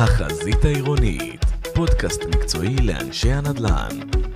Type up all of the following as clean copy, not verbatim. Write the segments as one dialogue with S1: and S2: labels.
S1: החזית העירונית, פודקאסט מקצועי לאנשי הנדל"ן.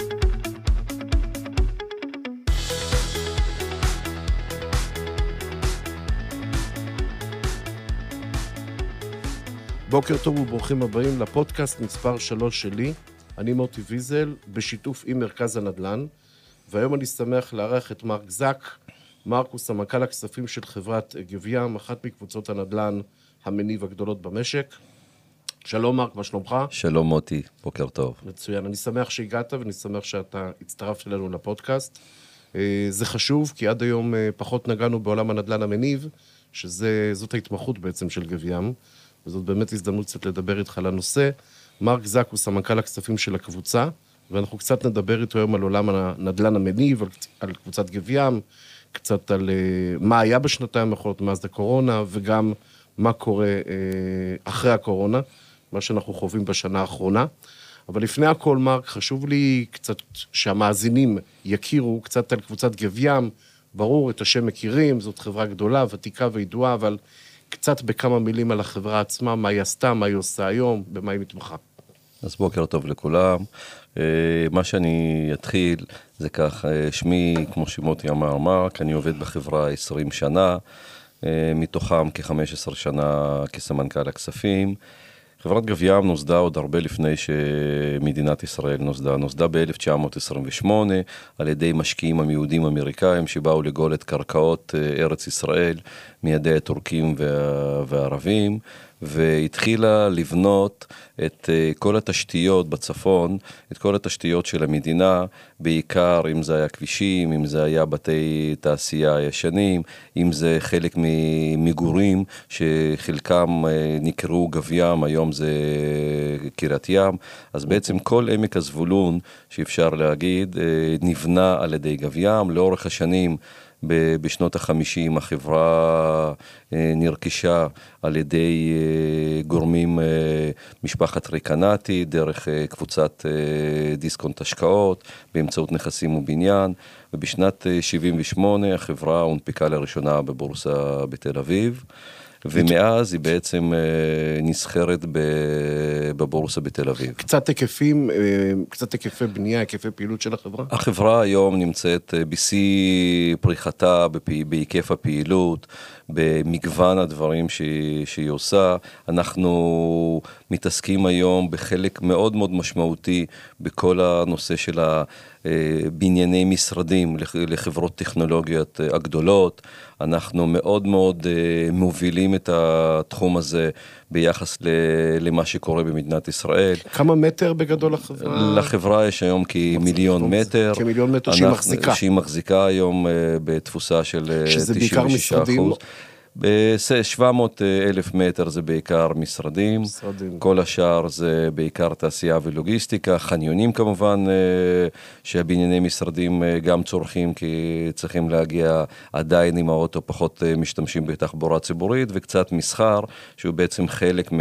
S2: בוקר טוב וברוכים הבאים לפודקאסט מספר 3 שלי. אני מוטי ויזל, בשיתוף עם מרכז הנדל"ן, והיום אני שמח לארח את מרק זק. מרק הוא סמנכ"ל הכספים של חברת גב-ים, אחת מקבוצות הנדל"ן המניב הגדולות במשק. שלום מרק, מה שלומך?
S3: שלום מוטי, בוקר טוב.
S2: מצוין, אני שמח שהגעת ואני שמח שאתה הצטרפת אלינו לפודקאסט. זה חשוב, כי עד היום פחות נגענו בעולם הנדל"ן המניב, שזאת ההתמחות בעצם של גב-ים, וזאת באמת הזדמנות קצת לדבר איתך על הנושא. מרק זק הוא סמנכ"ל הכספים של הקבוצה, ואנחנו קצת נדבר איתו היום על עולם הנדל"ן המניב, על קבוצת גב-ים, קצת על מה היה בשנתיים האחרונות מאז הקורונה, וגם מה קורה אחרי הקורונה, מה שאנחנו חווים בשנה האחרונה. אבל לפני הכל, מרק, חשוב לי קצת שהמאזינים יכירו קצת על קבוצת גב-ים. ברור, את השם מכירים, זאת חברה גדולה, ותיקה וידועה, אבל קצת בכמה מילים על החברה עצמה, מה היא עשתה, מה היא עושה היום, במה היא מתמחה.
S3: אז בוקר טוב לכולם. מה שאני אתחיל זה כך, שמי, כמו שמוטי אמר, מרק, אני עובד בחברה 20 שנה, מתוכם כ-15 שנה כסמנכ"ל הכספים. חברת גב-ים נוסדה עוד הרבה לפני שמדינת ישראל נוסדה ב-1928 על ידי משקיעים יהודים אמריקאים שבאו לגאול את קרקעות ארץ ישראל מידי הטורקים והערבים, והתחילה לבנות את כל התשתיות בצפון, את כל התשתיות של המדינה, בעיקר אם זה היה כבישים, אם זה היה בתי תעשייה ישנים, אם זה חלק ממגורים שחלקם נקראו גב-ים, היום זה קריית ים. אז בעצם כל עמק הזבולון שאפשר להגיד נבנה על ידי גב-ים. לאורך השנים בשנות ה-50 החברה נרכשה על ידי גורמים משפחת ריקנטי, דרך קבוצת דיסקונט השקעות, באמצעות נכסים ובניין, ובשנת 78 החברה הונפקה לראשונה בבורסה בתל אביב, ומאז היא בעצם נסחרת בבורסה בתל אביב.
S2: קצת היקפי בנייה, היקפי פעילות של החברה?
S3: החברה היום נמצאת בשיא פריחתה, בהיקף הפעילות, במגוון הדברים שהיא עושה. אנחנו מתעסקים היום בחלק מאוד מאוד משמעותי בכל הנושא של בנייני משרדים לחברות טכנולוגיות הגדולות. אנחנו מאוד מאוד מובילים את התחום הזה ביחס למה שקורה במדינת ישראל.
S2: כמה מטר בגדול לחברה?
S3: לחברה יש היום כמיליון מטר.
S2: כמיליון מטר שהיא מחזיקה.
S3: שהיא מחזיקה היום בתפוסה של 96%.
S2: שזה בעיקר משרדים?
S3: ב-700,000 מטר זה בעיקר משרדים, כל השאר זה בעיקר תעשייה ולוגיסטיקה, חניונים כמובן, שהבנייני משרדים גם צורכים, כי צריכים להגיע עדיין עם האוטו, פחות משתמשים בתחבורה ציבורית, וקצת מסחר, שהוא בעצם חלק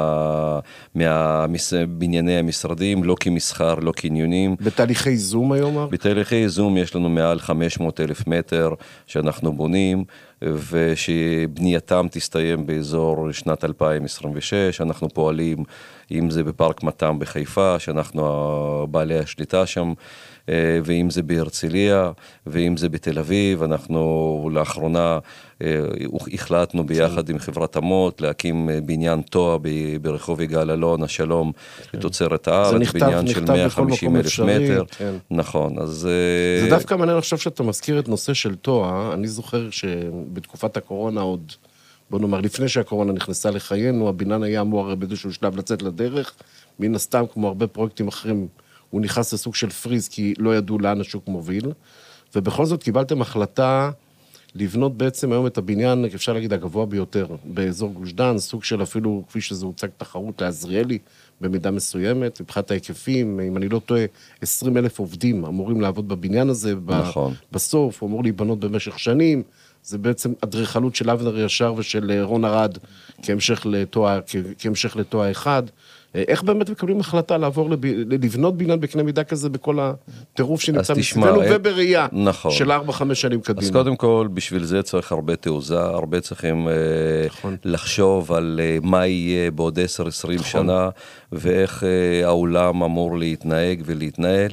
S3: מהבנייני המשרדים, לא כמסחר, לא קניונים.
S2: בתהליכי זום היום?
S3: בתהליכי זום יש לנו מעל 500,000 מטר שאנחנו בונים, ושבנייתם תסתיים באזור שנת 2026. אנחנו פועלים, אם זה בפארק מתם בחיפה, שאנחנו בעלי השליטה שם, ואם זה בהרצליה, ואם זה בתל אביב. אנחנו לאחרונה החלטנו ביחד עם חברת אמות להקים בניין תואר ברחוב יגאל אלון, השלום, לתוצרת הארץ, בניין של 150,000 מטר. נכון, אז
S2: זה דווקא מעניין עכשיו שאתה מזכיר את נושא של תואר. אני זוכר שבתקופת הקורונה עוד, בוא נאמר, לפני שהקורונה נכנסה לחיינו, הבניין היה אמור באיזשהו שלב לצאת לדרך, מן הסתם, כמו הרבה פרויקטים אחרים, הוא נכנס לסוג של פריז, כי לא ידעו לאן השוק מוביל, ובכל זאת קיבלתם החלטה לבנות בעצם היום את הבניין, אפשר להגיד, הגבוה ביותר, באזור גוש דן, סוג של אפילו, כפי שזה הוצג תחרות לעזריאלי, במידה מסוימת, מבחינת ההיקפים, אם אני לא טועה, 20,000 עובדים אמורים לעבוד בבניין הזה,
S3: נכון.
S2: בסוף, הוא אמור להיבנות במשך שנים, זה בעצם אדריכלות של אבנר ישר ושל רון ארד, כהמשך לתואר אחד, איך באמת מקבלים החלטה לעבור לבנות בניין בקנה מידה כזה בכל הטירוף שנמצא מסביבנו ובראייה
S3: נכון.
S2: של 4-5 שנים קדימה?
S3: אז קודם כל, בשביל זה צריך הרבה תעוזה, הרבה צריכים נכון. לחשוב על מה יהיה בעוד 10-20 נכון. שנה, ואיך העולם אמור להתנהג ולהתנהל,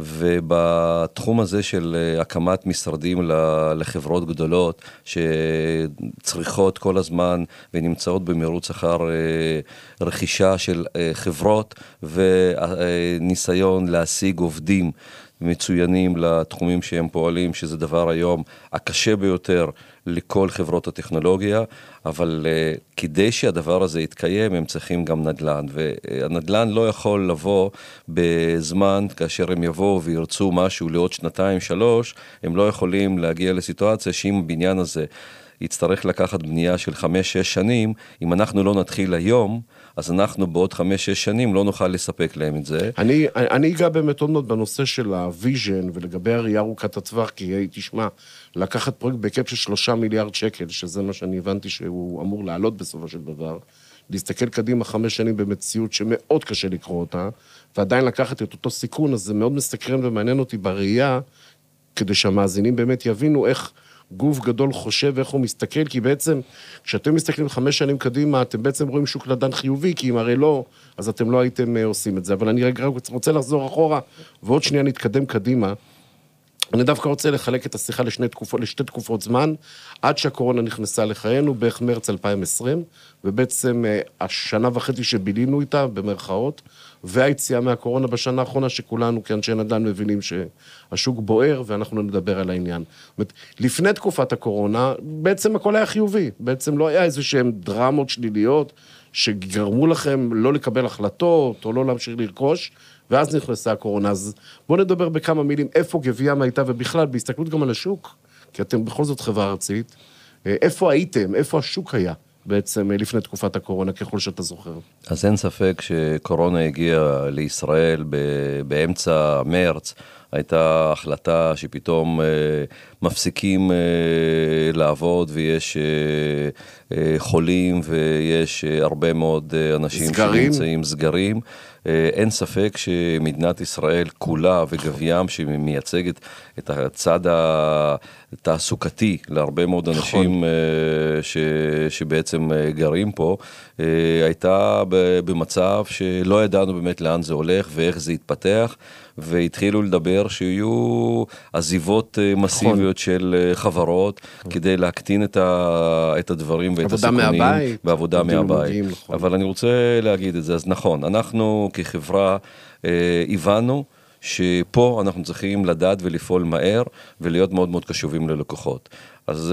S3: ובתחום הזה של הקמת משרדים לחברות גדולות שצריכות כל הזמן ונמצאות במרוץ אחר רכישה של חברות וניסיון להשיג עובדים מצוינים לתחומים שהם פועלים, שזה דבר היום הקשה ביותר לכל חברות הטכנולוגיה, אבל כדי שהדבר הזה יתקיים, הם צריכים גם נדל"ן, והנדל"ן לא יכול לבוא בזמן, כאשר הם יבואו וירצו משהו לעוד 2-3, הם לא יכולים להגיע לסיטואציה שאם הבניין הזה יצטרך לקחת בנייה של 5-6 שנים, אם אנחנו לא נתחיל היום, אז אנחנו בעוד 5-6 שנים לא נוכל לספק להם את זה.
S2: אני אגע באמת עוד מאוד בנושא של הוויז'ן, ולגבי הראייה ארוכת הטווח, כי תשמע, לקחת פרויקט בהיקף של 3 מיליארד שקל, שזה מה שאני הבנתי שהוא אמור לעלות בסופו של דבר, להסתכל קדימה 5 שנים במציאות שמאוד קשה לקרוא אותה, ועדיין לקחת את אותו סיכון, אז זה מאוד מסתקרן ומעניין אותי בראייה, כדי שהמאזינים באמת יבינו איך גוף גדול חושב ואיך הוא מסתכל, כי בעצם, כשאתם מסתכלים 5 שנים קדימה, אתם בעצם רואים שוק נדל"ן חיובי, כי אם הרי לא, אז אתם לא הייתם עושים את זה. אבל אני רוצה לחזור אחורה, ועוד שנייה נתקדם קדימה. אני דווקא רוצה לחלק את השיחה לשתי תקופות זמן, עד שהקורונה נכנסה לחיינו, בערך מרץ 2020, ובעצם השנה וחצי שבילינו איתה, במרכאות, והיציאה מהקורונה בשנה האחרונה, שכולנו כאנשי נדל"ן מבינים שהשוק בוער, ואנחנו נדבר על העניין. זאת אומרת, לפני תקופת הקורונה, בעצם הכל היה חיובי, בעצם לא היה איזשהם דרמות שליליות, שגרמו לכם לא לקבל החלטות, או לא להמשיך לרכוש, ואז נכנסה הקורונה. אז בואו נדבר בכמה מילים, איפה גביעם הייתה, ובכלל, בהסתכלות גם על השוק, כי אתם בכל זאת חברה ארצית, איפה הייתם, איפה השוק היה בעצם לפני תקופת הקורונה, ככל שאתה זוכר?
S3: אז אין ספק שקורונה הגיעה לישראל באמצע מרץ, הייתה החלטה שפתאום מפסיקים לעבוד ויש חולים ויש הרבה מאוד אנשים שנמצאים סגרים. אין ספק שמדינת ישראל כולה וגביעם שמייצגת את הצד התעסוקתי להרבה מאוד אנשים שבעצם גרים פה, הייתה במצב שלא ידענו באמת לאן זה הולך ואיך זה יתפתח, והתחילו לדבר שיהיו עזיבות מסיביות של חברות כדי להקטין את הדברים ואת הסיכונים בעבודה מהבית. אבל אני רוצה להגיד את זה, אז נכון, אנחנו כחברה הבנו שפה אנחנו צריכים לדעת ולפעול מהר ולהיות מאוד מאוד קשובים ללקוחות. אז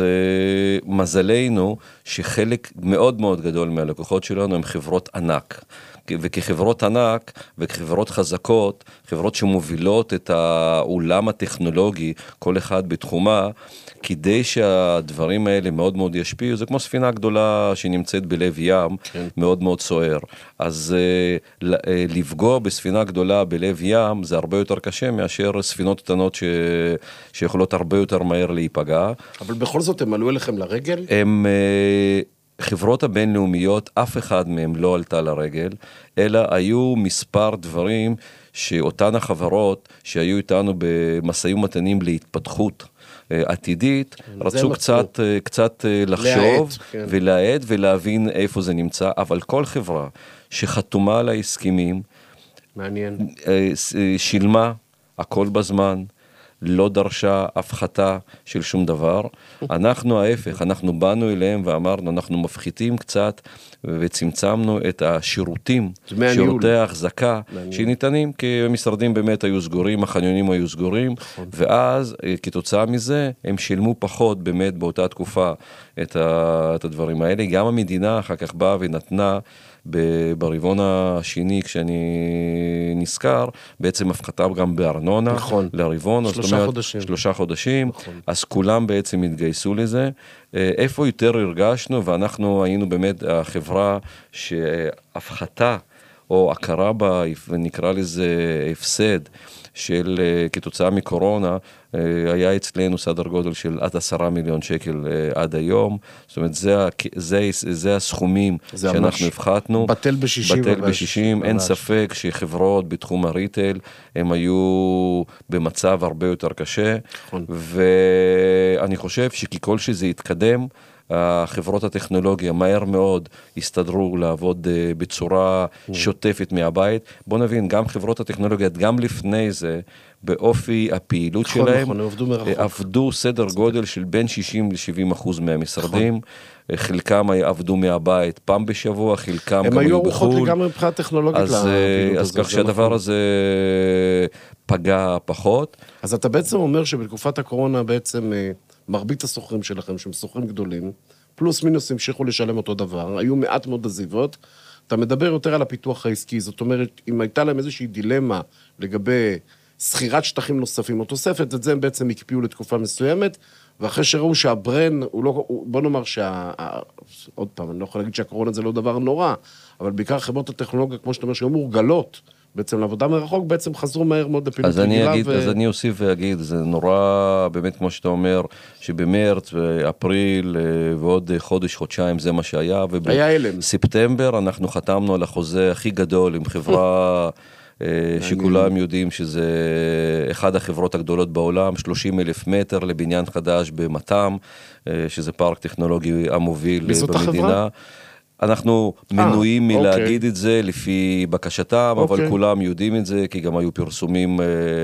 S3: מזלנו שחלק מאוד מאוד גדול מהלקוחות שלנו הם חברות ענק. וכחברות ענק וכחברות חזקות, חברות שמובילות את העולם הטכנולוגי, כל אחד בתחומה, כדי שהדברים האלה מאוד מאוד ישפיעו, זה כמו ספינה גדולה שנמצאת בלב ים, כן. מאוד מאוד סוער. אז לפגוע בספינה גדולה בלב ים, זה הרבה יותר קשה מאשר ספינות קטנות שיכולות הרבה יותר מהר להיפגע.
S2: אבל בכל זאת הם עלו אליכם לרגל?
S3: הם חברות הבינלאומיות, אף אחד מהם לא עלתה לרגל, אלא היו מספר דברים שאותן החברות שהיו איתנו במשאים ומתנים להתפתחות עתידית, רצו קצת לחשוב ולהעד ולהבין איפה זה נמצא, אבל כל חברה שחתומה על ההסכמים,
S2: מעניין.
S3: שילמה הכל בזמן, לא דרשה הפחתה של שום דבר. אנחנו ההפך, אנחנו באנו אליהם ואמרנו, אנחנו מפחיתים קצת וצמצמנו את השירותים, שירותי ההחזקה שניתנים, כי המשרדים באמת היו סגורים, החניונים היו סגורים, ואז כתוצאה מזה הם שילמו פחות באמת באותה תקופה את הדברים האלה. גם המדינה אחר כך באה ונתנה ברבעון השני, כשאני נזכר, בעצם הפחתה גם בארנונה,
S2: נכון.
S3: לרבעון, 3 חודשים, נכון. אז כולם בעצם התגייסו לזה. איפה יותר הרגשנו, ואנחנו היינו באמת החברה שהפחתה או הכרה בה, ונקרא לזה הפסד, של כתוצאה מקורונה, היה אצלנו סדר גודל של עד 10 מיליון שקל עד היום. זאת אומרת, זה הסכומים שאנחנו הפחתנו.
S2: בטל ב-60.
S3: בטל ב-60. אין ספק שחברות בתחום הריטל, הם היו במצב הרבה יותר קשה.
S2: נכון.
S3: ואני חושב שככל שזה יתקדם, החברות הטכנולוגיה מהר מאוד הסתדרו לעבוד בצורה שוטפת מהבית. בוא נבין, גם חברות הטכנולוגיה, גם לפני זה, באופי הפעילות שלהם, עבדו סדר גודל של בין 60-70% מהמשרדים. חלקם עבדו מהבית פעם בשבוע, חלקם גם היו בחול.
S2: הם היו ארוחות לגמרי מבחינת טכנולוגית לפעילות
S3: אז כך שהדבר הזה פגע פחות.
S2: אז אתה בעצם אומר שבתקופת הקורונה בעצם מרבית הסוחרים שלכם, שהם סוחרים גדולים, פלוס מינוס המשיכו לשלם אותו דבר, היו מעט מאוד עזיבות, אתה מדבר יותר על הפיתוח העסקי, זאת אומרת, אם הייתה להם איזושהי דילמה לגבי סחירת שטחים נוספים או תוספת, את זה הם בעצם הקפיאו לתקופה מסוימת, ואחרי שראו שהברן, בוא נאמר עוד פעם, אני לא יכול להגיד שהקורונה זה לא דבר נורא, אבל בעיקר חברות הטכנולוגיה, כמו שאתה אומר, שהיו מורגלות, בעצם לעבודה מרחוק, בעצם חזרו מהר מאוד לפעילות רגילה.
S3: אז אני אוסיף ואגיד, זה נורא, באמת כמו שאתה אומר, שבמרץ ואפריל ועוד חודש, חודשיים, זה מה שהיה.
S2: היה אלם.
S3: ובספטמבר אנחנו חתמנו על החוזה הכי גדול עם חברה שכולם יודעים שזה אחד החברות הגדולות בעולם, 30,000 מטר לבניין חדש במתם, שזה פארק טכנולוגי המוביל במדינה. אנחנו מנויים מלהגיד את זה לפי בקשתם, אבל כולם יודעים את זה, כי גם היו פרסומים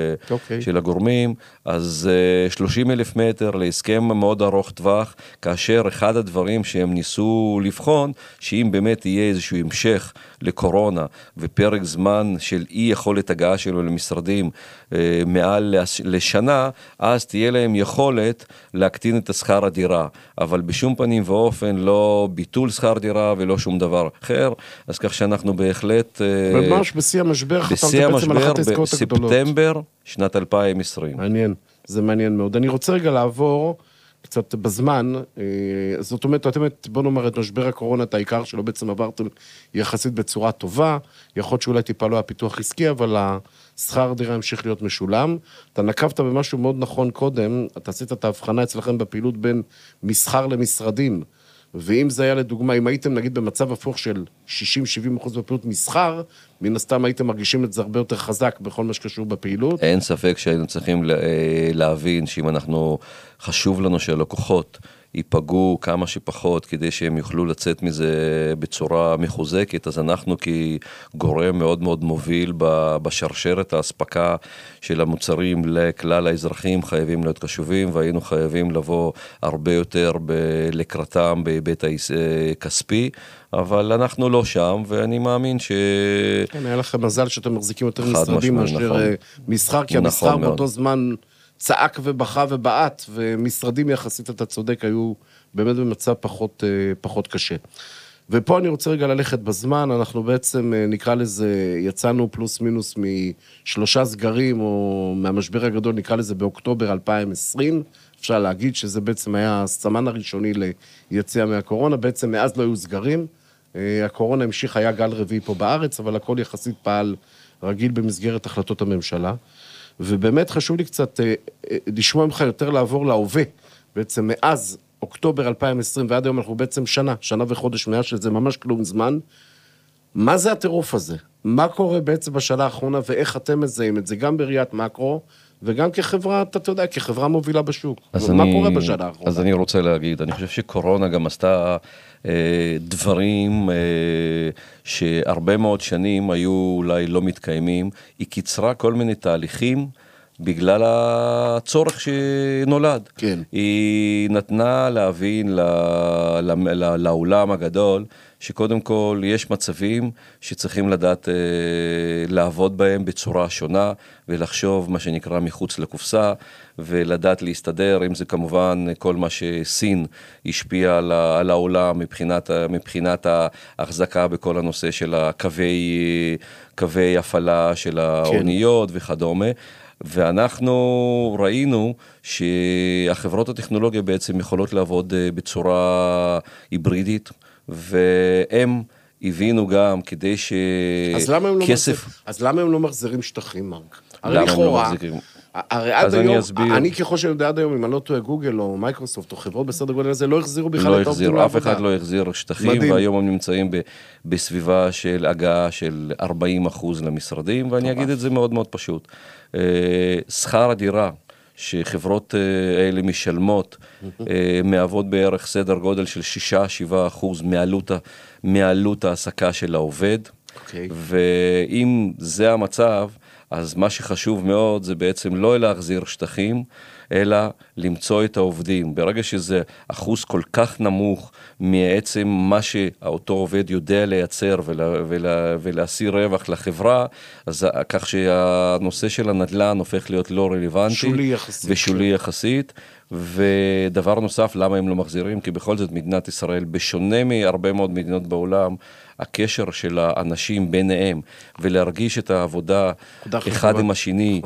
S3: של הגורמים. אז 30,000 מטר להסכם מאוד ארוך טווח, כאשר אחד הדברים שהם ניסו לבחון, שאם באמת יהיה איזשהו המשך לקורונה, ופרק זמן של אי יכולת הגעה שלו למשרדים מעל לשנה, אז תהיה להם יכולת להקטין את השכר הדירה. אבל בשום פנים ואופן לא ביטול שכר דירה ולא שום דבר אחר. אז כך שאנחנו בהחלט
S2: ממש בשיא המשבר,
S3: בשיא המשבר בספטמבר שנת 2020.
S2: מעניין, זה מעניין מאוד. אני רוצה רגע לעבור קצת בזמן, זאת אומרת, בוא נאמר את משבר הקורונה, את העיקר שלו בעצם עברתם יחסית בצורה טובה, יכול להיות שאולי טיפה לא הפיתוח עסקי, אבל השכר דירה המשיך להיות משולם. אתה נקבת במשהו מאוד נכון קודם, אתה עשית את ההבחנה אצלכם בפעילות בין מסחר למשרדים, ואם זה היה לדוגמה, אם הייתם נגיד במצב הפוך של 60-70% בפעילות מסחר, מן הסתם הייתם מרגישים את זה הרבה יותר חזק בכל מה שקשור בפעילות.
S3: אין ספק שהיינו צריכים להבין שאם חשוב לנו שהלקוחות ייפגעו כמה שפחות כדי שהם יוכלו לצאת מזה בצורה מחוזקת, אז אנחנו כגורם מאוד מאוד מוביל בשרשרת ההספקה של המוצרים לכלל האזרחים חייבים להיות קשובים, והיינו חייבים לבוא הרבה יותר לקראתם בהיבט הכספי, אבל אנחנו לא שם, ואני מאמין
S2: כן, היה לכם מזל שאתם מחזיקים יותר משרדים מאשר מסחר, כי המסחר באותו זמן צעק ובכה ובעט, ומשרדים יחסית, אתה צודק, היו באמת במצב פחות קשה. ופה אני רוצה רגע ללכת בזמן, אנחנו בעצם נקרא לזה, יצאנו פלוס מינוס מ3 סגרים, או מהמשבר הגדול, נקרא לזה באוקטובר 2020, אפשר להגיד שזה בעצם היה הסמן הראשוני ליציאה מהקורונה, בעצם מאז לא היו סגרים, הקורונה המשיך, היה גל רביעי פה בארץ, אבל הכל יחסית פעל רגיל במסגרת החלטות הממשלה, ובאמת חשוב לי קצת לשמוע ממך יותר לעבור להווה, בעצם מאז אוקטובר 2020 ועד היום אנחנו בעצם שנה וחודש מאז שזה ממש כלום זמן, מה זה הטירוף הזה? מה קורה בעצם בשנה האחרונה ואיך אתם מזהים את זה, גם בראיית מקרו וגם כחברה, אתה יודע, כחברה מובילה בשוק. מה קורה בשנה האחרונה?
S3: אז אני רוצה להגיד, אני חושב שקורונה גם עשתה דברים שהרבה מאוד שנים היו אולי לא מתקיימים, היא קיצרה כל מיני תהליכים, בגלל הצורך שנולד.
S2: כן.
S3: היא נתנה להבין לעולם הגדול, שקודם כל יש מצבים שצריכים לדעת לעבוד בהם בצורה שונה, ולחשוב מה שנקרא מחוץ לקופסה, ולדעת להסתדר, אם זה כמובן כל מה שסין השפיע על העולם, מבחינת ההחזקה בכל הנושא של קווי הפעלה של האוניות וכדומה, ואנחנו ראינו שהחברות הטכנולוגיה בעצם יכולות לעבוד בצורה היברידית, והם הבינו גם כדי שכסף...
S2: אז למה הם לא מחזירים שטחים, מרק?
S3: למה הם לא מחזירים?
S2: הרי עד היום, אני ככל שיודע עד היום, אם אני לא טועה גוגל או מייקרוסופט או חברות בסדר גודל הזה, לא החזירו בכלל את העובדים לעבודה.
S3: אף אחד לא החזיר שטחים, והיום הם נמצאים בסביבה של הגעה של 40% למשרדים, ואני אגיד את זה מאוד מאוד פשוט. שכר הדירה שחברות האלה משלמות, מעבוד בערך סדר גודל של 6-7% מעלות העסקה של העובד, ואם זה המצב, אז מה שחשוב מאוד זה בעצם לא להחזיר שטחים, אלא למצוא את העובדים. ברגע שזה אחוז כל כך נמוך מעצם מה שאותו עובד יודע לייצר ולהשיא רווח לחברה, אז כך שהנושא של הנדל"ן הופך להיות לא רלוונטי.
S2: שולי יחסית.
S3: ושולי יחסית. ודבר נוסף, למה הם לא מחזירים? כי בכל זאת מדינת ישראל, בשונה מהרבה מאוד מדינות בעולם, הקשר של האנשים ביניהם, ולהרגיש את העבודה אחד עם השני,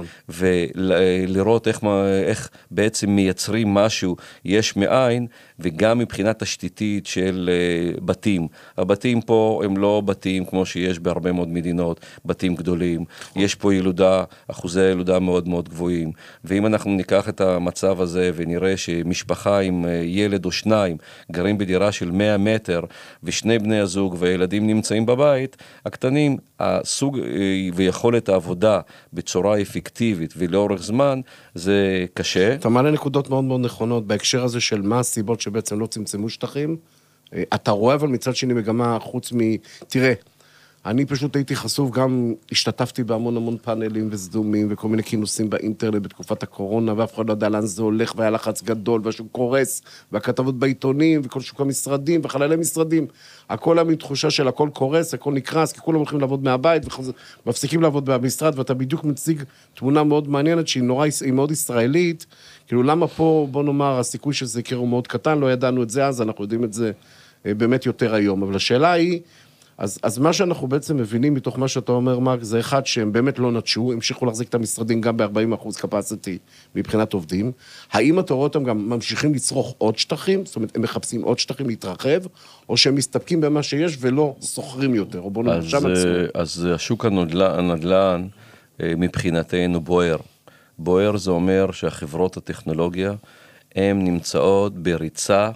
S3: ולראות איך בעצם מייצרים משהו יש מאין, וגם מבחינת תשתיתית של בתים. הבתים פה הם לא בתים כמו שיש בהרבה מאוד מדינות, בתים גדולים. יש פה ילודה, אחוזי ילודה מאוד מאוד גבוהים. ואם אנחנו ניקח את המצב הזה ונראה שמשפחה עם ילד או שניים גרים בדירה של 100 מטר, ושני בני הזוג והילדים נמצאים בבית, הקטנים, הסוג ויכולת העבודה בצורה אפקטיבית ולאורך זמן, זה קשה.
S2: אתה מעלה נקודות מאוד מאוד נכונות בהקשר הזה של מה הסיבות שבעצם לא צמצמו שטחים. אתה רואה אבל מצד שני מגמה חוץ תראה, אני פשוט הייתי חשוף, גם השתתפתי בהמון המון פאנלים וסדומים וכל מיני כינוסים באינטרנט בתקופת הקורונה, ואף אחד לא יודע לאן זה הולך, והיה לחץ גדול, והשוק קורס, והכתבות בעיתונים, וכל שוק המשרדים, וחללי משרדים. הכל היה מתחושה של הכל קורס, הכל נקרס, כי כולם הולכים לעבוד מהבית, ומפסיקים לעבוד במשרד, ואתה בדיוק מציג תמונה מאוד מעניינת, שהיא מאוד ישראלית, כאילו למה פה, בוא נאמר, הסיכוי שזה יקרה הוא מאוד קטן, לא ידענו את זה אז, אנחנו יודעים את זה באמת יותר היום. אבל השאלה היא, אז מה שאנחנו בעצם מבינים מתוך מה שאתה אומר, מרק, זה אחד שהם באמת לא נטשו, המשיכו להחזיק את המשרדים גם ב-40% capacity מבחינת עובדים. האם אתה רואה אותם גם ממשיכים לצרוך עוד שטחים, זאת אומרת, הם מחפשים עוד שטחים להתרחב, או שהם מסתפקים במה שיש ולא סוחרים יותר, או בוא נאמר שם עצמו.
S3: אז השוק הנדל"ן מבחינתנו בוער. בוער זה אומר שהחברות הטכנולוגיה, הן נמצאות בריצה,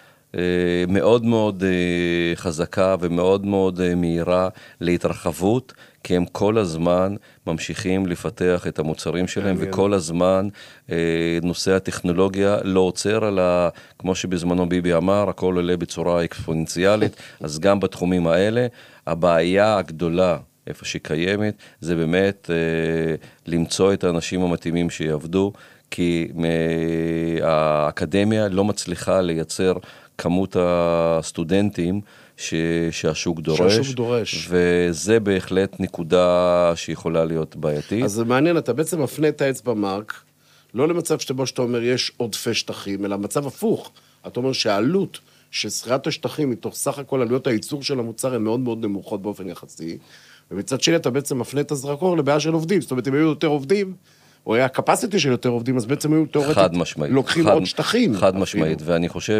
S3: מאוד מאוד חזקה ומאוד מאוד מהירה להתרחבות, כי הם כל הזמן ממשיכים לפתח את המוצרים שלהם, וכל הזמן נושא הטכנולוגיה לא עוצר, אלא כמו שבזמנו ביבי אמר, הכל עולה בצורה אקספוננציאלית, אז גם בתחומים האלה, הבעיה הגדולה, איפה שקיימת, זה באמת למצוא את האנשים המתאימים שיעבדו, כי האקדמיה לא מצליחה לייצר כמות הסטודנטים שהשוק דורש, וזה בהחלט נקודה שיכולה להיות בעייתית.
S2: אז זה מעניין, אתה בעצם מפנה את האצבע, מרק, לא למצב שבו שאתה אומר יש עודפי שטחים, אלא מצב הפוך. אתה אומר שהעלות של שכירת השטחים מתוך סך הכל עלויות הייצור של המוצר הן מאוד מאוד נמוכות באופן יחסי, ומצד שני אתה בעצם מפנה את הזרקור לבעיה של עובדים, זאת אומרת אם היו יותר עובדים, או היה קפסיטי של יותר עובדים, אז בעצם היו תיאורטית לוקחים עוד שטחים.
S3: חד משמעית, ואני חושב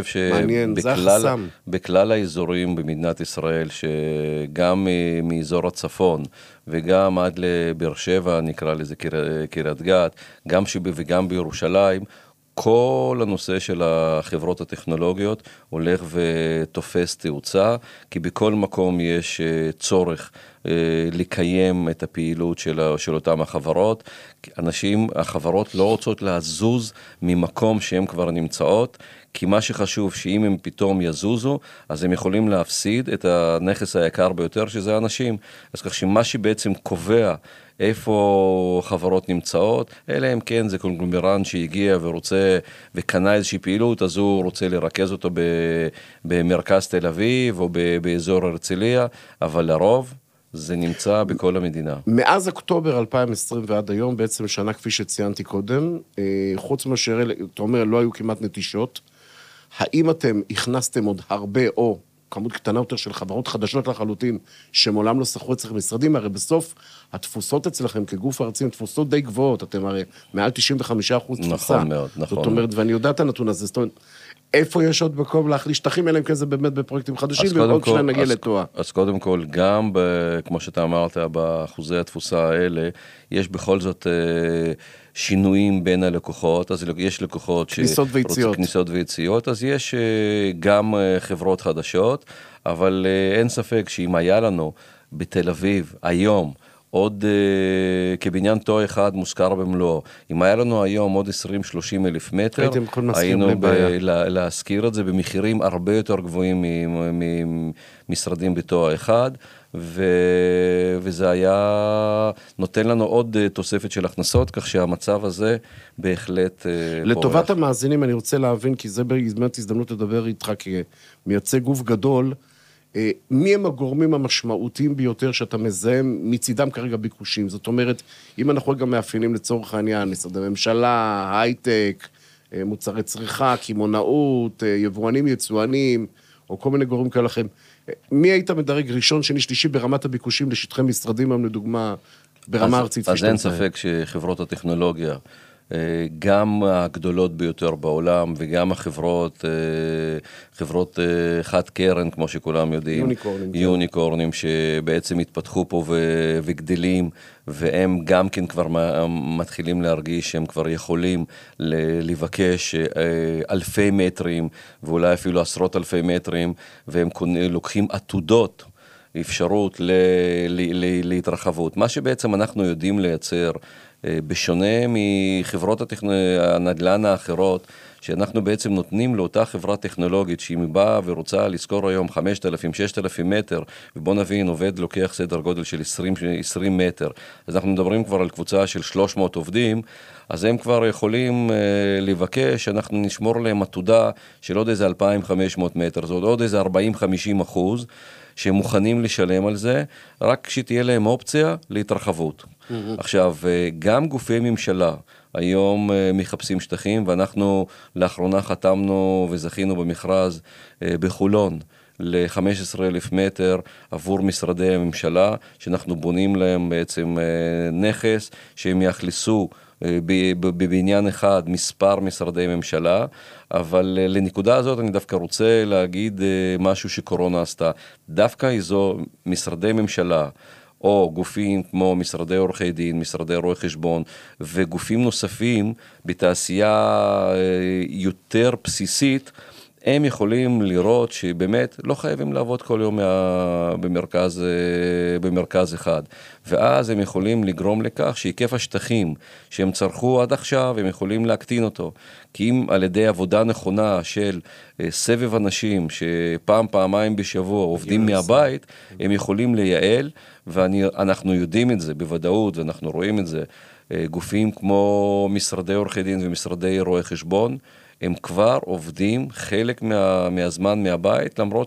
S3: שבכלל האזורים במדינת ישראל, שגם מאזור הצפון, וגם עד לבאר שבע, נקרא לזה קריית גת, וגם בירושלים, כל הנושא של החברות הטכנולוגיות הולך ותופס תאוצה, כי בכל מקום יש צורך לקיים את הפעילות של אותם החברות. החברות לא רוצות לזוז ממקום שהן כבר נמצאות, כי מה שחשוב שאם הם פתאום יזוזו, אז הם יכולים להפסיד את הנכס היקר ביותר, שזה האנשים. אז כך שמה שבעצם קובע איפה חברות נמצאות, אלא אם כן זה קונגלומרט שהגיע ורוצה וקנה איזושהי פעילות, אז הוא רוצה לרכז אותו במרכז תל אביב או באזור הרצליה, אבל לרוב זה נמצא בכל המדינה.
S2: מאז אוקטובר 2020 ועד היום, בעצם שנה כפי שציינתי קודם, חוץ מאשר, אתה אומר, לא היו כמעט נטישות, האם אתם הכנסתם עוד הרבה או כמות קטנה יותר של חברות חדשות לחלוטין, שמעולם לא שכרו אצלכם משרדים, הרי בסוף התפוסות אצלכם כגוף ארצי, תפוסות די גבוהות, אתם הרי מעל 95% תפוסה.
S3: נכון מאוד, נכון.
S2: זאת אומרת, ואני יודע את הנתון הזה, זאת אומרת, איפה יש עוד מקום להכניס שטחים, אלא אם כן זה באמת בפרויקטים חדשים, ועוד שנה נגיע לתועה.
S3: אז קודם כל, גם, כמו שאתה אמרת, באחוזי התפוסה האלה, יש בכל זאת שינויים בין הלקוחות, אז יש לקוחות כניסות ויציאות, אז יש גם חברות חדשות, אבל אין ספק שאם היה לנו בתל אביב היום, עוד כבניין תועה אחד מושכר במלואו. אם היה לנו היום עוד 20-30 אלף מטר, היינו להשכיר את זה במחירים הרבה יותר גבוהים ממשרדים בתועה אחד, וזה היה נותן לנו עוד תוספת של הכנסות, כך שהמצב הזה בהחלט
S2: לטובת המאזינים אני רוצה להבין, כי זה באמת הזדמנות לדבר איתך כמייצג גוף גדול, מי הם הגורמים המשמעותיים ביותר שאתה מזהם מצידם כרגע ביקושים? זאת אומרת, אם אנחנו גם מאפיינים לצורך העניין, משרדי ממשלה, הייטק, מוצרי צריכה, קמעונאות, יבואנים, יצואנים, או כל מיני גורמים כאלה לכם, מי היית מדרג ראשון, שני, שלישי ברמת הביקושים לשטחי משרדים, לדוגמה, ברמה ארצית?
S3: אז אין ספק שחברות הטכנולוגיה, גם הגדולות ביותר בעולם, וגם החברות, חברות חד קרן, כמו שכולם יודעים, יוניקורנים, שבעצם התפתחו פה וגדלים, והם גם כן כבר מתחילים להרגיש שהם כבר יכולים לבקש אלפי מטרים, ואולי אפילו עשרות אלפי מטרים, והם לוקחים עתודות, אפשרות להתרחבות. מה שבעצם אנחנו יודעים לייצר, בשונה מחברות הנדל"ן האחרות, שאנחנו בעצם נותנים לאותה חברה טכנולוגית, שהיא באה ורוצה לזכור היום 5,000-6,000 מטר, ובוא נבין, עובד לוקח סדר גודל של 20 מטר, אז אנחנו מדברים כבר על קבוצה של 300 עובדים, אז הם כבר יכולים לבקש, אנחנו נשמור להם עתודה של עוד איזה 2,500 מטר, זאת עוד איזה 40-50%, שהם מוכנים לשלם על זה, רק שתהיה להם אופציה להתרחבות. עכשיו, גם גופי ממשלה היום מחפשים שטחים, ואנחנו לאחרונה חתמנו וזכינו במכרז בחולון ל-15,000 מטר עבור משרדי הממשלה, שאנחנו בונים להם בעצם נכס, שהם יאכלסו בבניין אחד מספר משרדי ממשלה, אבל לנקודה הזאת אני דווקא רוצה להגיד משהו שקורונה עשתה. דווקא איזו משרדי ממשלה, או גופים כמו משרדי עורכי דין, משרדי רואי חשבון, וגופים נוספים בתעשייה יותר בסיסית, הם יכולים לראות שבאמת לא חייבים לעבוד כל יום במרכז אחד. ואז הם יכולים לגרום לכך שהיקף השטחים שהם צרכו עד עכשיו, הם יכולים להקטין אותו. כי אם על ידי עבודה נכונה של סבב אנשים פעמיים בשבוע עובדים מהבית, הם יכולים לייעל, ואנחנו יודעים את זה בוודאות, ואנחנו רואים את זה. גופים כמו משרדי עורכי דין ומשרדי רואי חשבון, הם כבר עובדים חלק מהזמן מהבית, למרות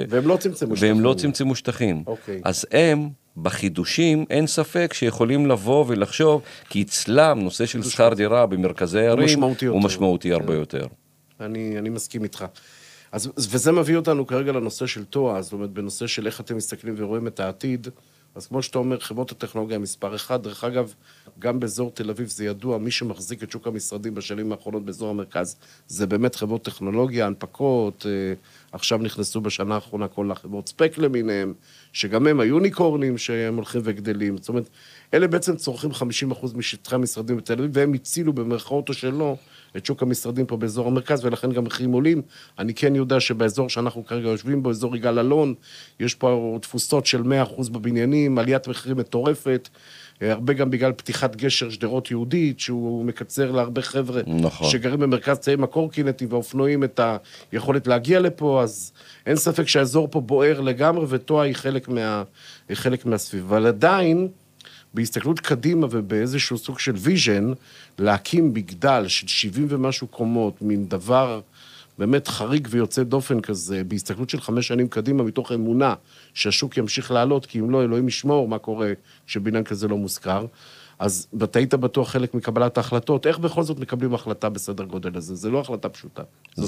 S2: והם לא
S3: צמצמו שטחים. אז הם, בחידושים, אין ספק שיכולים לבוא ולחשוב, כי אצלם נושא של שכר דירה במרכזי הערים הוא משמעותי הרבה יותר.
S2: אני מסכים איתך. וזה מביא אותנו כרגע לנושא של תועה, זאת אומרת, בנושא של איך אתם מסתכלים ורואים את העתיד, אז כמו שאתה אומר, חברות הטכנולוגיה מספר אחד, דרך אגב, גם באזור תל אביב זה ידוע, מי שמחזיק את שוק המשרדים בשנים האחרונות באזור המרכז, זה באמת חברות טכנולוגיה, הנפקות, עכשיו נכנסו בשנה האחרונה כל החברות ספק למיניהם, שגם הם היוניקורנים שהם הולכים וגדלים, זאת אומרת, אלה בעצם צורכים 50% משטחי המשרדים בתל אביב, והם הצילו במרכאות או שלא, את שוק המשרדים פה באזור המרכז, ולכן גם מחירים עולים. אני כן יודע שבאזור שאנחנו כרגע יושבים בו, אזור יגאל אלון, יש פה תפוסות של 100% בבניינים, עליית מחירים מטורפת, הרבה גם בגלל פתיחת גשר שדרות יהודית, שהוא מקצר להרבה חבר'ה, נכון. שגרים במרכז צעירים הקורקינטים והאופנועים את היכולת להגיע לפה, אז אין ספק שהאזור פה בוער לגמרי, ותועה היא חלק מהסביבה. אבל עדיין, בהסתכלות קדימה ובאיזשהו סוג של ויז'ן, להקים מגדל של 70 ומשהו קומות, מין דבר באמת חריג ויוצא דופן כזה, בהסתכלות של 5 שנים קדימה, מתוך אמונה שהשוק ימשיך לעלות, כי אם לא, אלוהים ישמור מה קורה שבניין כזה לא מוזכר. אז היית בטוח חלק מקבלת ההחלטות, איך בכל זאת מקבלים החלטה בסדר גודל הזה? זה לא החלטה פשוטה.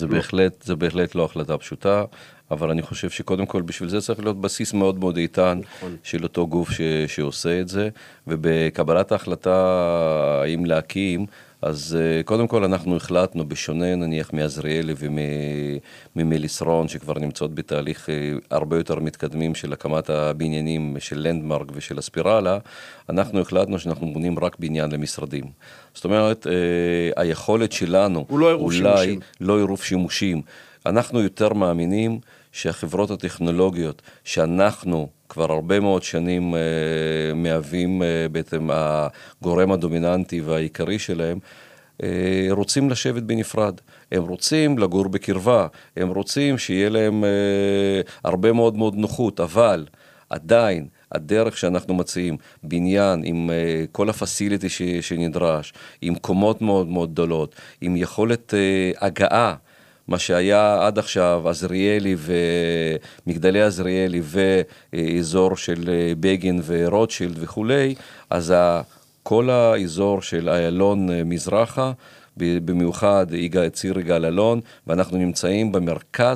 S3: זה בהחלט לא החלטה פשוטה, אבל אני חושב שקודם כל בשביל זה צריך להיות בסיס מאוד מאוד איתן של אותו גוף שעושה את זה, ובקבלת ההחלטה האם להקים, אז קודם כל אנחנו החלטנו, בשונה נניח מעזריאלי וממליסרון, שכבר נמצאות בתהליך הרבה יותר מתקדמים של הקמת הבניינים של לנדמרק ושל הספירלה, אנחנו החלטנו שאנחנו בונים רק בניין למשרדים. זאת אומרת, היכולת שלנו, אולי לא עירוב שימושים. אנחנו יותר מאמינים שהחברות הטכנולוגיות שאנחנו כבר הרבה מאוד שנים מהווים בעצם הגורם הדומיננטי והעיקרי שלהם, רוצים לשבת בנפרד, הם רוצים לגור בקרבה, הם רוצים שיהיה להם הרבה מאוד מאוד נוחות, אבל עדיין הדרך שאנחנו מציעים, בניין עם כל הפסיליטי שנדרש, עם קומות מאוד מאוד גדולות, עם יכולת הגעה, מה שהיה עד עכשיו, עזריאלי ומגדלי עזריאלי ואזור של בגין ורוטשילד וכולי, אז כל האזור של איילון מזרחה, במיוחד ציר יגאל אלון, ואנחנו נמצאים במרכז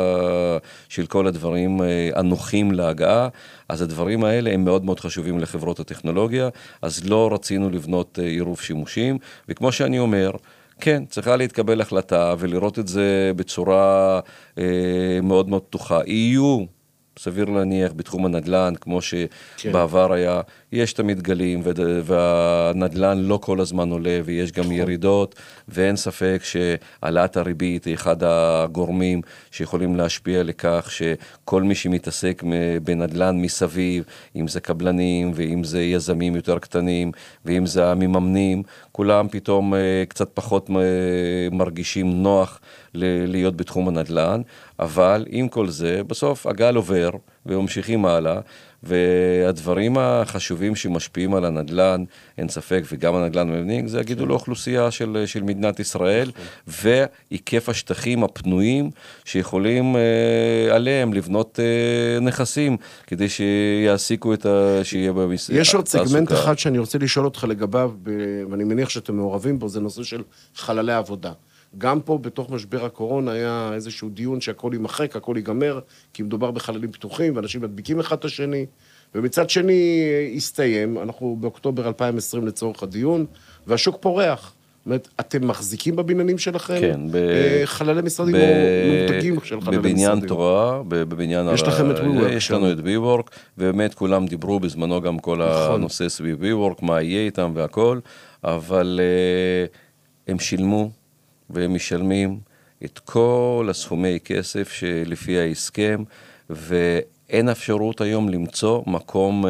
S3: של כל הדברים הנוחים להגעה, אז הדברים האלה הם מאוד מאוד חשובים לחברות הטכנולוגיה, אז לא רצינו לבנות עירוב שימושים, וכמו שאני אומר, כן, צריכה להתקבל החלטה ולראות את זה בצורה מאוד מאוד פתוחה. יהיו, סביר להניח, בתחום הנדל"ן, כמו שבעבר היה, יש תמיד גלים, והנדל"ן לא כל הזמן עולה, ויש גם ירידות, ואין ספק שהעלאת הריבית היא אחד הגורמים שיכולים להשפיע לכך שכל מי שמתעסק בנדל"ן מסביב, אם זה קבלנים, ואם זה יזמים יותר קטנים, ואם זה המממנים, כולם פתאום קצת פחות מרגישים נוח להיות בתחום הנדל"ן, אבל עם כל זה, בסוף הגל עובר וממשיכים הלאה, והדברים החשובים שמשפיעים על הנדל"ן, אין ספק, וגם הנדל"ן מבנים, זה הגידול האוכלוסייה של מדינת ישראל, והיקף השטחים הפנויים שיכולים עליהם לבנות נכסים, כדי שיעסיקו שיהיה במסגרת.
S2: יש עוד סגמנט אחד שאני רוצה לשאול אותך לגביו, ואני מניח שאתם מעורבים בו, זה נושא של חללי עבודה. גם פה בתוך משבר הקורונה היה איזשהו דיון שהכל יימחק, הכל ייגמר, כי מדובר בחללים פתוחים, ואנשים מדביקים אחד את השני, ומצד שני הסתיים, אנחנו באוקטובר 2020 לצורך הדיון, והשוק פורח. זאת אומרת, אתם מחזיקים בבניינים שלכם?
S3: כן.
S2: חללי משרדים או מותגים של חללי משרדים?
S3: בבניין תורה, בבניין...
S2: יש לכם את WeWork.
S3: יש לנו את WeWork, ובאמת כולם דיברו בזמנו גם כל הנושא סביב WeWork, מה יהיה איתם והכל, אבל הם שילמו, והם משלמים את כל הסכומי כסף שלפי ההסכם, ואין אפשרות היום למצוא מקום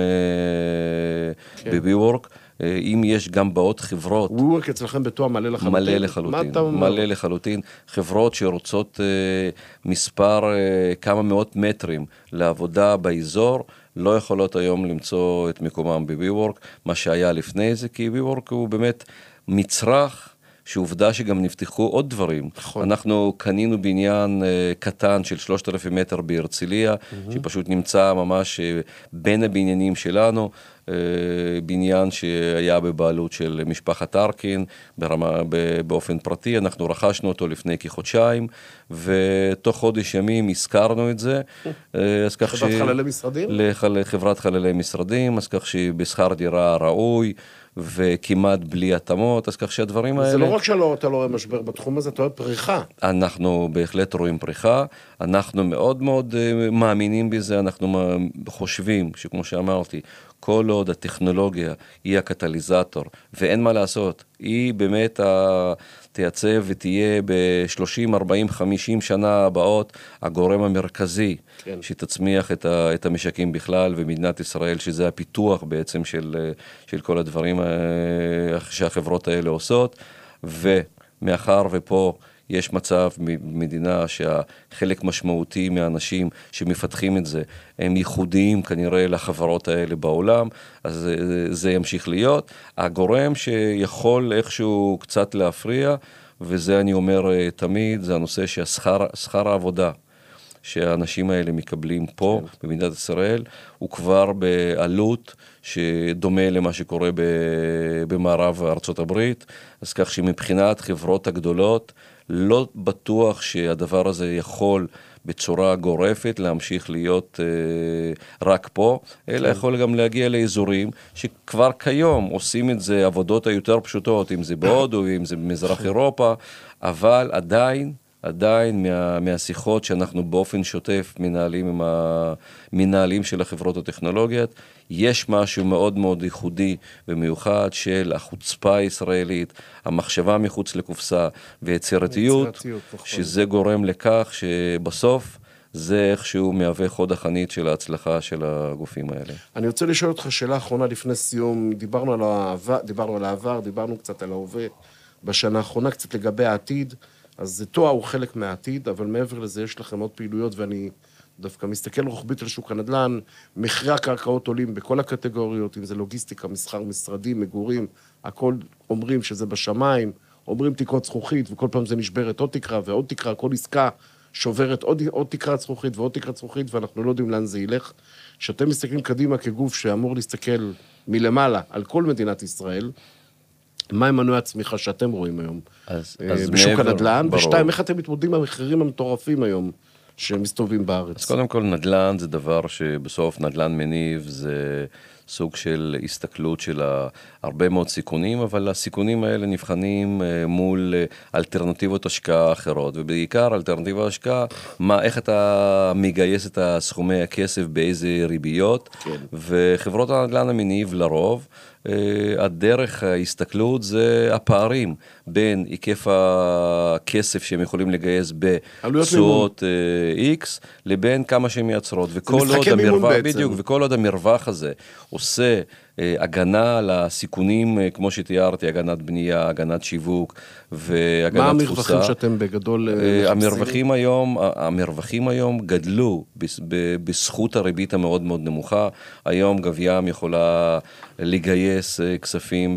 S3: ב-WeWork, אם יש גם באות חברות.
S2: WeWork אצלכם בתואר מלא לחלוטין?
S3: מלא לחלוטין.
S2: מה אתה אומר?
S3: מלא לחלוטין. חברות שרוצות מספר כמה מאות מטרים לעבודה באזור, לא יכולות היום למצוא את מקומם ב-WeWork, מה שהיה לפני זה, כי WeWork הוא באמת מצרך, שעובדה שגם נפתחו עוד דברים. נכון. אנחנו קנינו בניין קטן של 3,000 מטר בהרצליה, שפשוט נמצא ממש בין הבניינים שלנו, בניין שהיה בבעלות של משפחת ארקין, באופן פרטי, אנחנו רכשנו אותו לפני כחודשיים, ותוך חודש ימים הזכרנו את זה.
S2: חברת חללי משרדים?
S3: לחברת חללי משרדים, אז כך שבשכר דירה ראוי, וכמעט בלי התאמות, אז כך שהדברים האלה...
S2: זה לא רק שאתה לא רואה משבר בתחום הזה, אתה רואה פריחה.
S3: אנחנו בהחלט רואים פריחה, אנחנו מאוד מאוד מאמינים בזה, אנחנו חושבים שכמו שאמרתי, כל עוד הטכנולוגיה היא הקטליזטור, ואין מה לעשות, היא באמת תייצב ותהיה ב-30, 40, 50 שנה הבאות הגורם המרכזי, כן. שתצמיח את המשקים בכלל, ומדינת ישראל, שזה הפיתוח בעצם של כל הדברים שהחברות האלה עושות, ומאחר ופה יש מצב במדינה שהחלק משמעותי מהאנשים שמפתחים את זה, הם ייחודיים כנראה לחברות האלה בעולם, אז זה ימשיך להיות. הגורם שיכול איכשהו קצת להפריע, וזה אני אומר תמיד, זה הנושא ששכר העבודה שהאנשים האלה מקבלים פה במדינת ישראל, הוא כבר בעלות שדומה למה שקורה במערב ארצות הברית, אז כך שמבחינת חברות הגדולות, לא בטוח שהדבר הזה יכול בצורה גורפת להמשיך להיות רק פה, אלא יכול גם להגיע לאזורים שכבר כיום עושים את זה עבודות היותר פשוטות, אם זה בהודו, אם זה במזרח אירופה, אבל עדיין מהשיחות שאנחנו באופן שוטף מנהלים עם המנהלים של החברות הטכנולוגיות, יש משהו מאוד מאוד ייחודי ומיוחד של החוצפה הישראלית, המחשבה מחוץ לקופסה ויצירתיות, שזה גורם לכך שבסוף זה איכשהו מהווה חוד החנית של ההצלחה של הגופים האלה.
S2: אני רוצה לשאול אותך שאלה אחרונה לפני סיום. דיברנו על העבר, דיברנו קצת על ההווה בשנה האחרונה, קצת לגבי העתיד. אז תואר הוא חלק מהעתיד, אבל מעבר לזה יש לכם עוד פעילויות, ואני דווקא מסתכל רוחבית על שוק הנדל"ן, מחירי הקרקעות עולים בכל הקטגוריות, אם זה לוגיסטיקה, מסחר, משרדים, מגורים, הכל אומרים שזה בשמיים, אומרים תקרות זכוכית, וכל פעם זה נשברת עוד תקרה ועוד תקרה, כל עסקה שוברת עוד תקרת זכוכית ועוד תקרת זכוכית, ואנחנו לא יודעים לאן זה ילך. שאתם מסתכלים קדימה כגוף שאמור להסתכל מלמעלה על כל מדינת ישראל, מה הם מנועי הצמיחה שאתם רואים היום בשוק הנדל"ן? ושתיים, איך אתם מתמודדים עם המחירים המטורפים היום שמסתובבים בארץ?
S3: אז קודם כל, נדל"ן זה דבר שבסוף נדל"ן מניב, זה סוג של הסתכלות של הרבה מאוד סיכונים, אבל הסיכונים האלה נבחנים מול אלטרנטיבות השקעה אחרות, ובעיקר אלטרנטיבות השקעה, איך אתה מגייס את סכומי הכסף, באיזה ריביות, וחברות הנדל"ן המניב לרוב, הדרך ההסתכלות זה הפערים בין היקף הכסף שהם יכולים לגייס בתשואות X לבין כמה שהם מייצרות.
S2: זה משחקי מימון בעצם.
S3: בדיוק, וכל עוד המרווח הזה עושה הגנה על הסיכונים, כמו שתיארתי, הגנת בנייה, הגנת שיווק והגנת תפוסה.
S2: מה המרווחים שאתם בגדול
S3: המרווחים היום גדלו בזכות הריבית המאוד מאוד נמוכה. היום גביעם יכולה לגייס כספים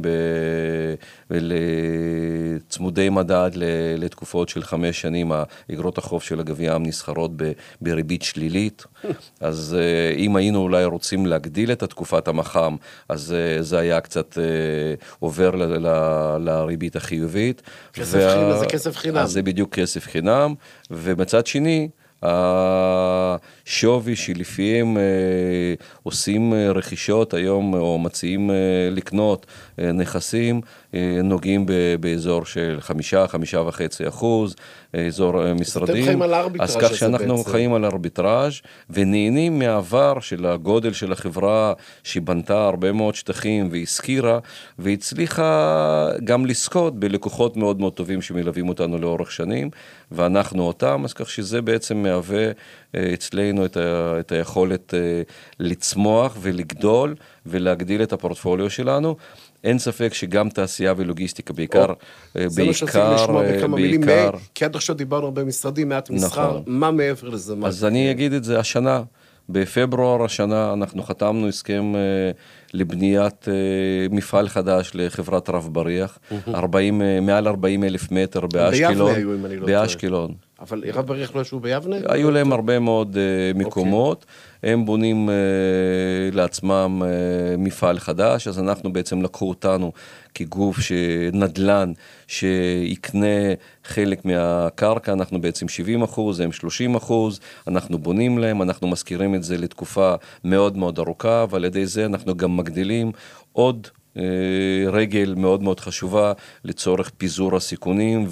S3: לצמודי מדד לתקופות של 5 שנים. האגרות החוב של הגביעם נסחרות בריבית שלילית. אז אם היינו אולי רוצים להגדיל את התקופת המח"מ, אז זה היה קצת עובר לריבית החיובית.
S2: זה כסף חינם.
S3: אז זה בדיוק כסף חינם, ובצד שני, השווי שלפיהם עושים רכישות היום, או מציעים לקנות נכסים, נוגעים באזור של 5.5%, אזור משרדים.
S2: אתם חיים על הארביטראז'.
S3: אז כך שאנחנו חיים על הארביטראז' ונהנים מהעבר של הגודל של החברה שבנתה הרבה מאוד שטחים והזכירה, והצליחה גם לזכות בלקוחות מאוד מאוד טובים שמלווים אותנו לאורך שנים, ואנחנו אותם, אז כך שזה בעצם מהווה אצלנו את היכולת לצמוח ולגדול ולהגדיל את הפורטפוליו שלנו. אין ספק שגם תעשייה ולוגיסטיקה, בעיקר,
S2: זה מה שרציתי לשמוע בכמה מילים, כי עד עכשיו דיברנו הרבה משרדים, מעט מסחר, מה מעבר לזה?
S3: אז אני אגיד את זה השנה, בפברואר השנה אנחנו חתמנו הסכם לבניית מפעל חדש לחברת רב בריח, מעל 40,000 מטר באשקלון.
S2: אבל רב בריח לא ישבו ביבנה?
S3: היו להם הרבה מאוד מקומות, הם בונים לעצמם מפעל חדש, אז אנחנו בעצם לקחו אותנו כגוף נדל"ן שיקנה חלק מהקרקע, אנחנו בעצם 70%, הם 30%, אנחנו בונים להם, אנחנו מזכירים את זה לתקופה מאוד מאוד ארוכה, ועל ידי זה אנחנו גם מגדילים עוד רגל מאוד מאוד חשובה לצורך פיזור הסיכונים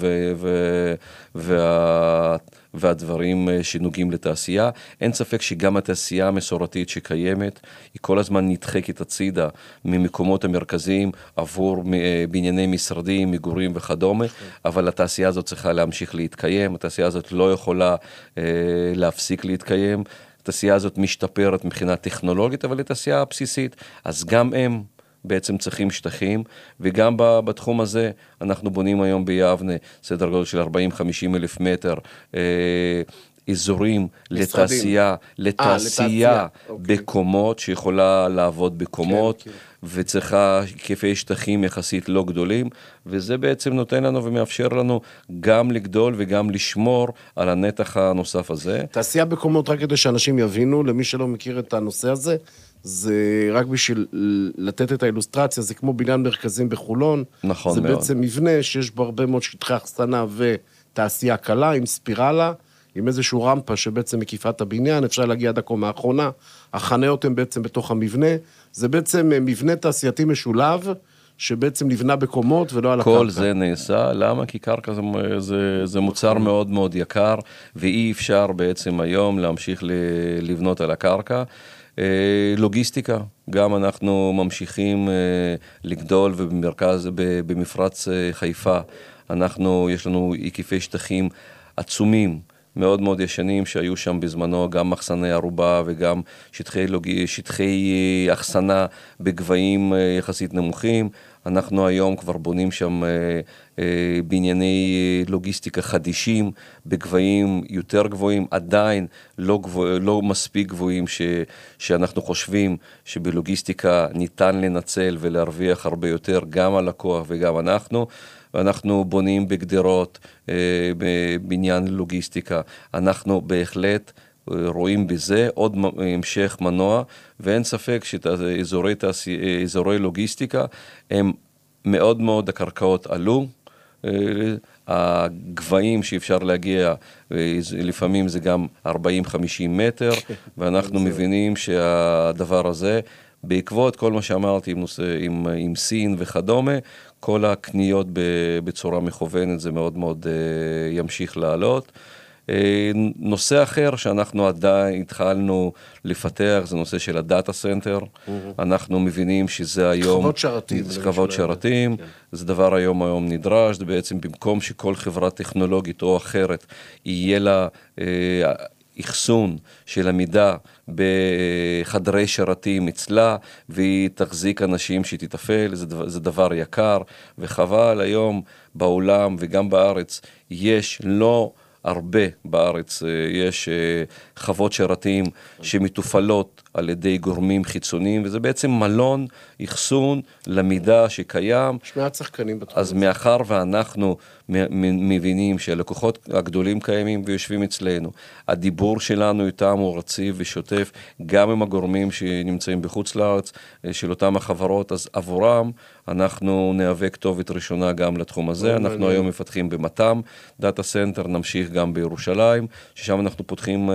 S3: והדברים שנוגעים לתעשייה. אין ספק שגם התעשייה המסורתית שקיימת, היא כל הזמן נדחקת הצידה ממקומות המרכזיים עבור בנייני משרדים, מגורים וכדומה, אבל התעשייה הזאת צריכה להמשיך להתקיים, התעשייה הזאת לא יכולה להפסיק להתקיים, התעשייה הזאת משתפרת מבחינה טכנולוגית, אבל היא תעשייה בסיסית, אז גם הם בעצם צריכים שטחים, וגם בתחום הזה אנחנו בונים היום ביבנה, סדר גודל של 40-50 אלף מטר, אזורים לתעשייה בקומות, שיכולה לעבוד בקומות, וצריכה היקפי שטחים יחסית לא גדולים, וזה בעצם נותן לנו ומאפשר לנו גם לגדול וגם לשמור על הנתח הנוסף הזה.
S2: תעשייה בקומות, רק כדי שאנשים יבינו, למי שלא מכיר את הנושא הזה, זה רק בשביל לתת את האילוסטרציה, זה כמו בניין מרכזים בחולון.
S3: נכון
S2: מאוד.
S3: מאוד.
S2: זה בעצם מבנה שיש בו הרבה מאוד שטחי אחסנה ותעשייה קלה עם ספירלה, עם איזשהו רמפה שבעצם מקיפה את הבניין, אפשר להגיע עד הקומה האחרונה, החניות הן בעצם בתוך המבנה, זה בעצם מבנה תעשייתי משולב, שבעצם נבנה בקומות ולא על הקרקע.
S3: כל זה נעשה, למה? כי קרקע זה מוצר מאוד מאוד יקר, ואי אפשר בעצם היום להמשיך לבנות על הקרקע. לוגיסטיקה, גם אנחנו ממשיכים לגדול, ובמפרץ חיפה, יש לנו היקפי שטחים עצומים, מאוד מאוד ישנים שהיו שם בזמנו, גם מחסני ערובה וגם שטחי אחסנה בגבהים יחסית נמוכים. אנחנו היום כבר בונים שם בנייני לוגיסטיקה חדישים, בגבהים יותר גבוהים, עדיין לא מספיק גבוהים שאנחנו חושבים שבלוגיסטיקה ניתן לנצל ולהרוויח הרבה יותר, גם הלקוח וגם אנחנו בונים בגדרות, בבניין לוגיסטיקה, אנחנו בהחלט רואים בזה עוד המשך מנוע, ואין ספק שאזורי לוגיסטיקה הם מאוד מאוד, הקרקעות עלו, הגבהים שאפשר להגיע, לפעמים זה גם 40-50 מטר, ואנחנו מבינים שהדבר הזה, בעקבות כל מה שאמרתי עם סין וכדומה, כל הקניות בצורה מכוונת, זה מאוד מאוד ימשיך לעלות. נושא אחר שאנחנו עדיין התחלנו לפתח, זה נושא של הדאטה סנטר. אנחנו מבינים שזה היום... חוות שרתים. זה דבר היום נדרש, זה בעצם במקום שכל חברה טכנולוגית או אחרת יהיה לה אחסון של המידע בחדרי שרתים אצלה, והיא תחזיק אנשים שתתפעל, זה דבר יקר, וחבל היום בעולם וגם בארץ יש הרבה בארץ, יש חוות שרתים שמתופעלות על ידי גורמים חיצוניים, וזה בעצם מלון, אחסון למידע שקיים.
S2: יש מעט שחקנים בתחום.
S3: אז מאחר ואנחנו מבינים שהלקוחות הגדולים קיימים ויושבים אצלנו, הדיבור שלנו איתם הוא רציף ושוטף, גם עם הגורמים שנמצאים בחוץ לארץ, של אותם החברות, אז עבורם אנחנו נהווה כתובת ראשונה גם לתחום הזה. אנחנו היום מפתחים במתם, דאטה סנטר, נמשיך גם בירושלים, ששם אנחנו פותחים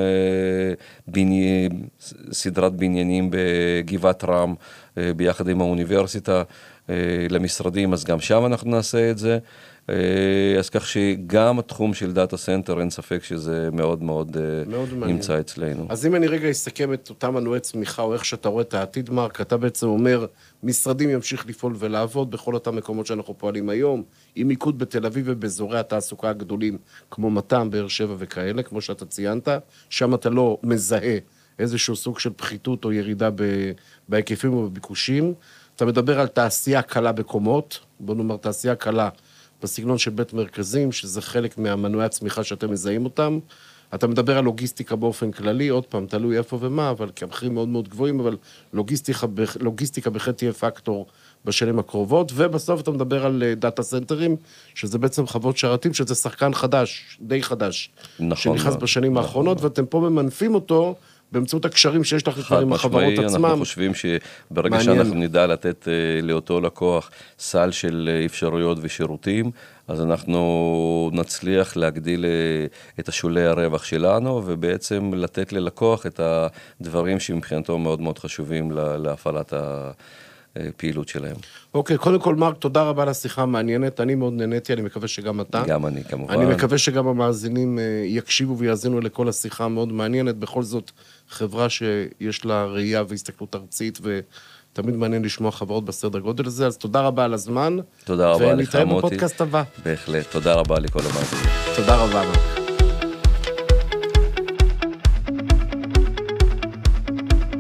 S3: סדרת בניינים בגבעת רם, ביחד עם האוניברסיטה למשרדים, אז גם שם אנחנו נעשה את זה. אז כך שגם התחום של דאטה סנטר, אין ספק שזה מאוד מאוד נמצא אצלנו.
S2: אז אם אני רגע אסכם את אותם מנועי צמיחה, או איך שאתה רואה את העתיד, מרק, אתה בעצם אומר, משרדים ימשיך לפעול ולעבוד בכל אותם מקומות שאנחנו פועלים היום, עם מיקוד בתל אביב ובאזורי התעסוקה הגדולים, כמו מתם, באר שבע וכאלה, כמו שאתה ציינת, שם אתה לא מזהה איזשהו סוג של פחיתות או ירידה בהיקפים ובביקושים. אתה מדבר על תעשייה קלה בקומות, בוא נאמר תעשייה קלה בסגנון של בית מרכזים, שזה חלק מהמנועי הצמיחה שאתם מזהים אותם. אתה מדבר על לוגיסטיקה באופן כללי, עוד פעם, תלוי איפה ומה, אבל כמחירים מאוד מאוד גבוהים, אבל לוגיסטיקה בהחלט תהיה פקטור בשנים הקרובות, ובסוף אתה מדבר על דאטה סנטרים, שזה בעצם חוות שרתים, שזה שחקן חדש, די חדש, שנכנס בשנים האחרונות, ואתם פה ממנפים אותו באמצעות הקשרים שיש לך כבר עם החברות עצמם.
S3: אנחנו חושבים שברגע שאנחנו נדע לתת לאותו לקוח סל של אפשרויות ושירותים, אז אנחנו נצליח להגדיל את השולי הרווח שלנו, ובעצם לתת ללקוח את הדברים שמבחינתו מאוד מאוד חשובים להפעלת הפעילות שלהם.
S2: אוקיי, קודם כל, מרק, תודה רבה לשיחה המעניינת, אני מאוד נהניתי, אני מקווה שגם אתה.
S3: גם אני, כמובן.
S2: אני מקווה שגם המאזינים יקשיבו ויאזינו לכל השיחה המאוד מעניינת, בכל זאת חברה שיש לה ראייה והסתכלות ארצית, ותמיד מעניין לשמוע חברות בסדר גודל הזה, אז תודה רבה על הזמן.
S3: תודה רבה לך, מוטי.
S2: ונתראה בפודקאסט הבא.
S3: בהחלט, תודה רבה לכל המאזינים.
S2: תודה רבה, מרק.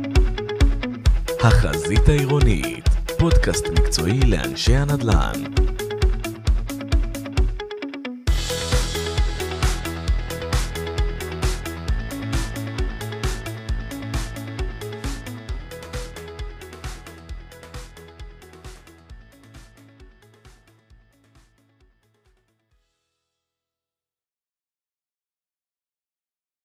S1: החזית העירונית, פודקאסט מקצועי לאנשי הנדל"ן.